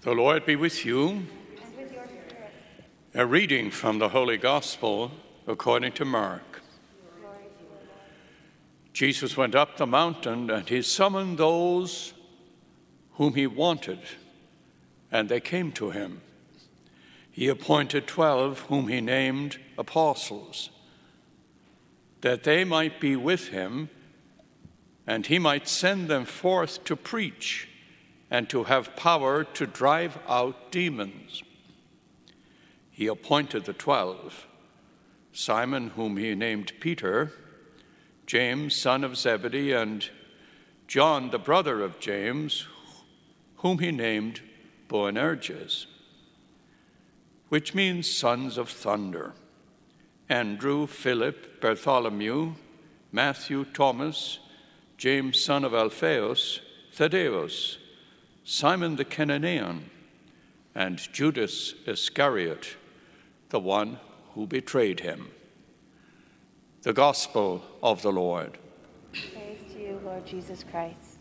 The Lord be with you. And with your spirit. A reading from the Holy Gospel according to Mark. Glory to you, Lord. Jesus went up the mountain, and he summoned those whom he wanted, and they came to him. He appointed 12, whom he named apostles, that they might be with him, and he might send them forth to preach and to have power to drive out demons. He appointed the 12, Simon, whom he named Peter, James, son of Zebedee, and John, the brother of James, whom he named Boanerges, which means sons of thunder, Andrew, Philip, Bartholomew, Matthew, Thomas, James, son of Alphaeus, Thaddeus, Simon the Cananean, and Judas Iscariot, the one who betrayed him. The Gospel of the Lord. Praise to you, Lord Jesus Christ.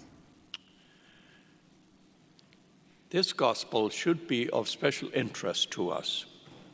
This Gospel should be of special interest to us.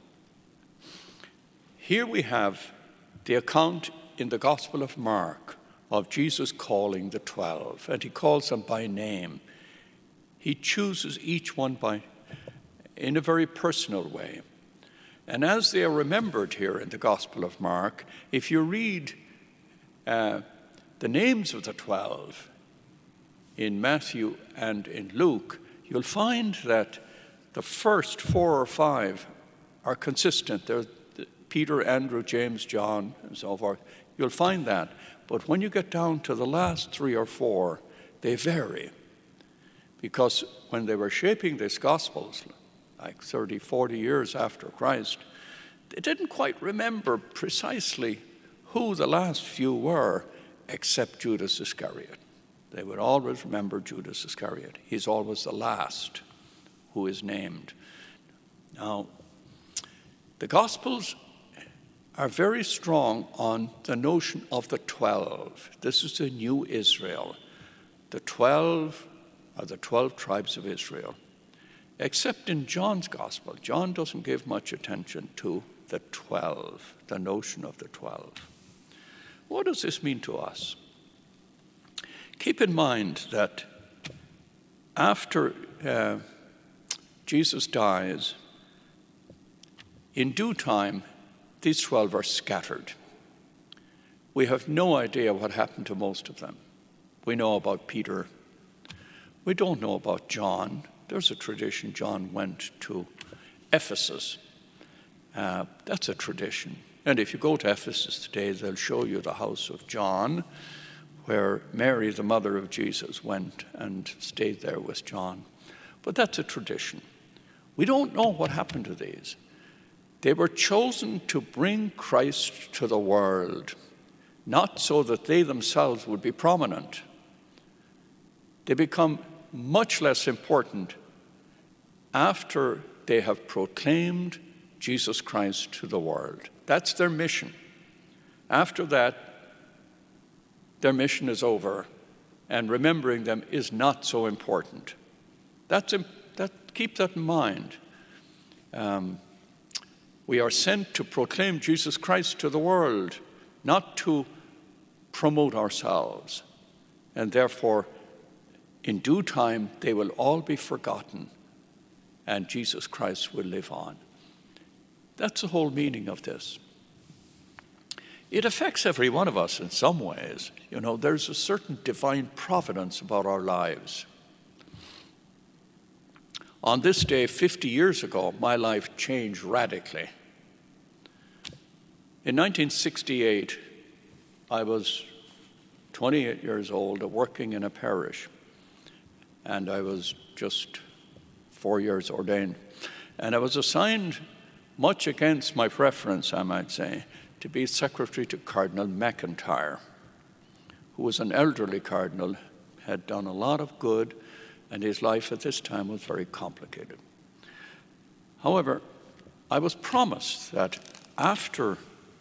Here we have the account in the Gospel of Mark of Jesus calling the 12, and he calls them by name. He chooses each one in a very personal way. And as they are remembered here in the Gospel of Mark, if you read the names of the 12 in Matthew and in Luke, you'll find that the first 4 or 5 are consistent. They're Peter, Andrew, James, John, and so forth. You'll find that. But when you get down to the last 3 or 4, they vary. Because when they were shaping these Gospels, like 30, 40 years after Christ, they didn't quite remember precisely who the last few were, except Judas Iscariot. They would always remember Judas Iscariot. He's always the last who is named. Now, the Gospels are very strong on the notion of the 12. This is the new Israel. The 12 are the 12 tribes of Israel. Except in John's Gospel, John doesn't give much attention to the 12, the notion of the 12. What does this mean to us? Keep in mind that after Jesus dies, in due time, these 12 are scattered. We have no idea what happened to most of them. We know about Peter. We don't know about John. There's a tradition John went to Ephesus. That's a tradition. And if you go to Ephesus today, they'll show you the house of John, where Mary, the mother of Jesus, went and stayed there with John. But that's a tradition. We don't know what happened to these. They were chosen to bring Christ to the world, not so that they themselves would be prominent. They become much less important after they have proclaimed Jesus Christ to the world. That's their mission. After that, their mission is over, and remembering them is not so important. Keep that in mind. We are sent to proclaim Jesus Christ to the world, not to promote ourselves. And therefore, in due time, they will all be forgotten, and Jesus Christ will live on. That's the whole meaning of this. It affects every one of us in some ways. You know, there's a certain divine providence about our lives. On this day, 50 years ago, my life changed radically. In 1968, I was 28 years old, working in a parish, and I was just 4 years ordained. And I was assigned, much against my preference, I might say, to be secretary to Cardinal MacIntyre, who was an elderly cardinal, had done a lot of good, and his life at this time was very complicated. However, I was promised that after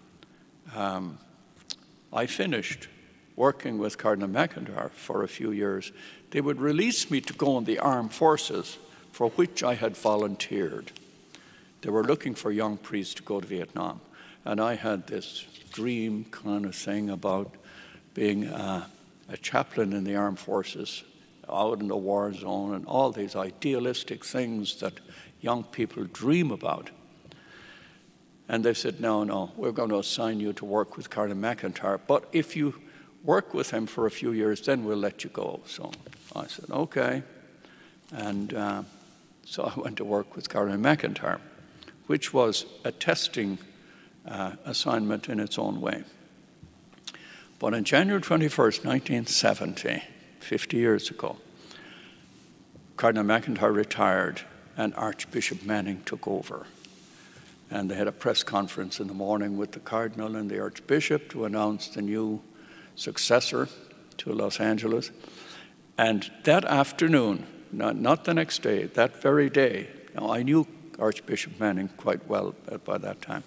I finished working with Cardinal MacIntyre for a few years, they would release me to go in the armed forces for which I had volunteered. They were looking for young priests to go to Vietnam. And I had this dream kind of thing about being a chaplain in the armed forces out in the war zone and all these idealistic things that young people dream about. And they said, no, we're going to assign you to work with Cardinal MacIntyre, but if you work with him for a few years, then we'll let you go. So I said, okay. And so I went to work with Cardinal MacIntyre, which was a testing assignment in its own way. But on January 21st, 1970, 50 years ago, Cardinal MacIntyre retired and Archbishop Manning took over. And they had a press conference in the morning with the Cardinal and the Archbishop to announce the new successor to Los Angeles. And that afternoon, not the next day, that very day, now I knew Archbishop Manning quite well by that time.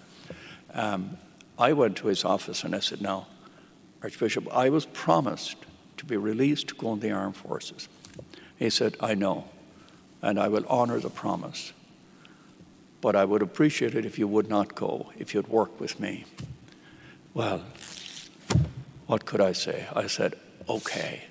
I went to his office and I said, now, Archbishop, I was promised to be released to go in the armed forces. He said, I know, and I will honor the promise. But I would appreciate it if you would not go, if you'd work with me. Well, what could I say? I said, okay.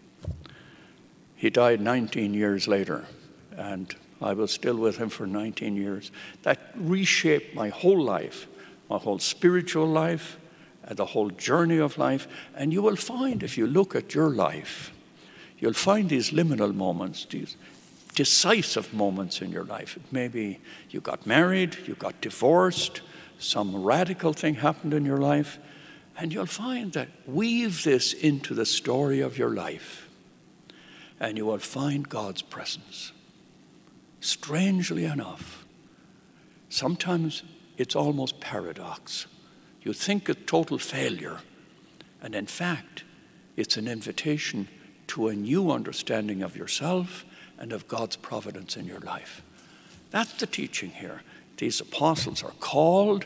He died 19 years later, and I was still with him for 19 years. That reshaped my whole life, my whole spiritual life, and the whole journey of life. And you will find, if you look at your life, you'll find these liminal moments, these decisive moments in your life. Maybe you got married, you got divorced, some radical thing happened in your life, and you'll find that weave this into the story of your life, and you will find God's presence. Strangely enough, sometimes it's almost paradox. You think a total failure, and in fact, it's an invitation to a new understanding of yourself and of God's providence in your life. That's the teaching here. These apostles are called.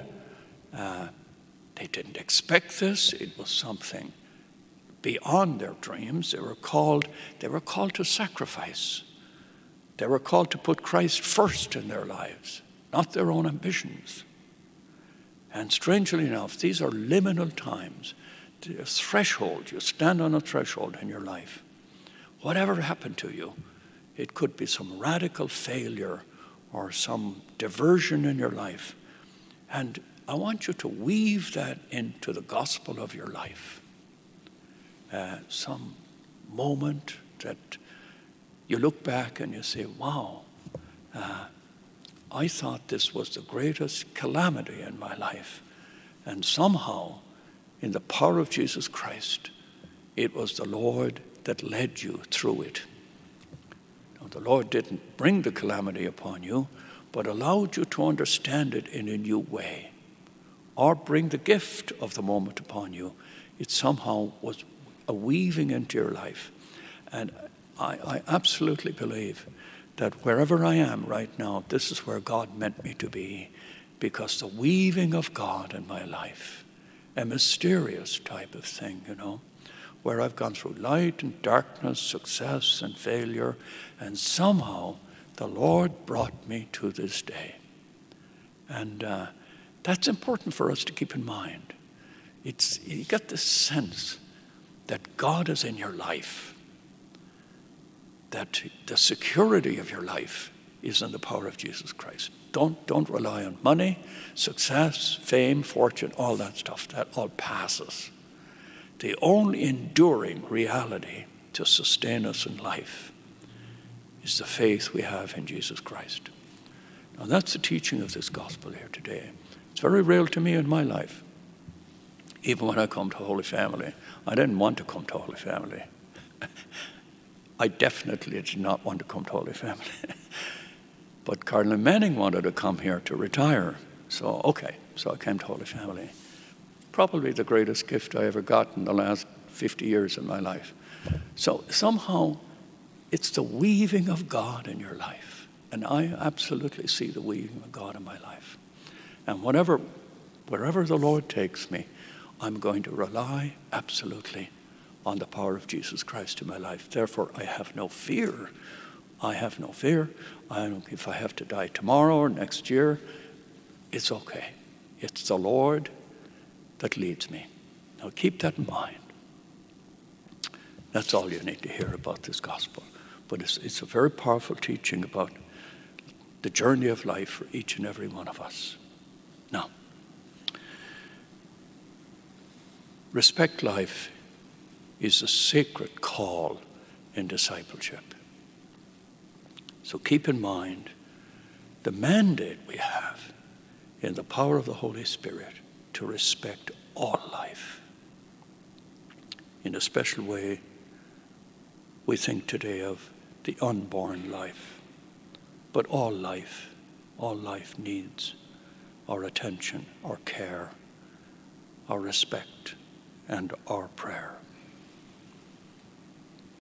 They didn't expect this. It was something beyond their dreams. They were called to sacrifice. They were called to put Christ first in their lives, not their own ambitions. And strangely enough, these are liminal times. The threshold, you stand on a threshold in your life. Whatever happened to you, it could be some radical failure or some diversion in your life. And I want you to weave that into the gospel of your life. Some moment that you look back and you say, wow, I thought this was the greatest calamity in my life. And somehow, in the power of Jesus Christ, it was the Lord that led you through it. The Lord didn't bring the calamity upon you, but allowed you to understand it in a new way, or bring the gift of the moment upon you. It somehow was a weaving into your life. And I absolutely believe that wherever I am right now, this is where God meant me to be, because the weaving of God in my life, a mysterious type of thing, where I've gone through light and darkness, success and failure, and somehow the Lord brought me to this day. And that's important for us to keep in mind. You get this sense that God is in your life, that the security of your life is in the power of Jesus Christ. Don't rely on money, success, fame, fortune, all that stuff. That all passes. The only enduring reality to sustain us in life is the faith we have in Jesus Christ. Now that's the teaching of this gospel here today. It's very real to me in my life. Even when I come to Holy Family, I didn't want to come to Holy Family. I definitely did not want to come to Holy Family. But Cardinal Manning wanted to come here to retire. So I came to Holy Family. Probably the greatest gift I ever got in the last 50 years of my life. So somehow, it's the weaving of God in your life. And I absolutely see the weaving of God in my life. And wherever the Lord takes me, I'm going to rely absolutely on the power of Jesus Christ in my life. Therefore, I have no fear I have no fear. If I have to die tomorrow or next year, it's okay. It's the Lord that leads me. Now keep that in mind. That's all you need to hear about this gospel. But it's a very powerful teaching about the journey of life for each and every one of us. Now, respect life is a sacred call in discipleship. So keep in mind the mandate we have in the power of the Holy Spirit to respect all life. In a special way, we think today of the unborn life, but all life needs our attention, our care, our respect, and our prayer.